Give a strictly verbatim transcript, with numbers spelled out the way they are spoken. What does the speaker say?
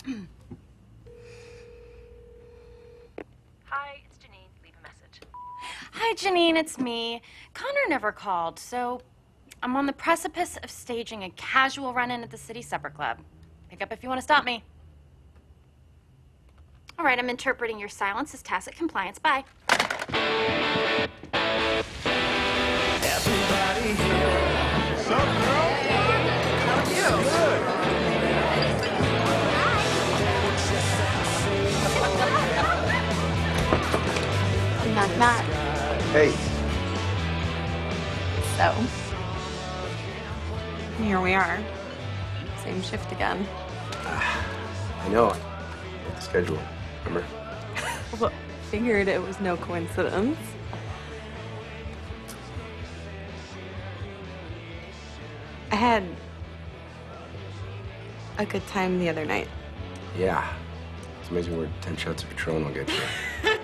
Hi, it's Janine. Leave a message. Hi, Janine, it's me. Connor never called, so I'm on the precipice of staging a casual run-in at the City Supper Club. Pick up if you want to stop me. All right, I'm interpreting your silence as tacit compliance. Bye. Everybody here. What's up, girl? How are you? Good. Knock, knock. Hey. So, Here we are. Same shift again. I know. The schedule, remember? Well, figured it was no coincidence. I had a good time the other night. Yeah. It's amazing where ten shots of Patron will get you.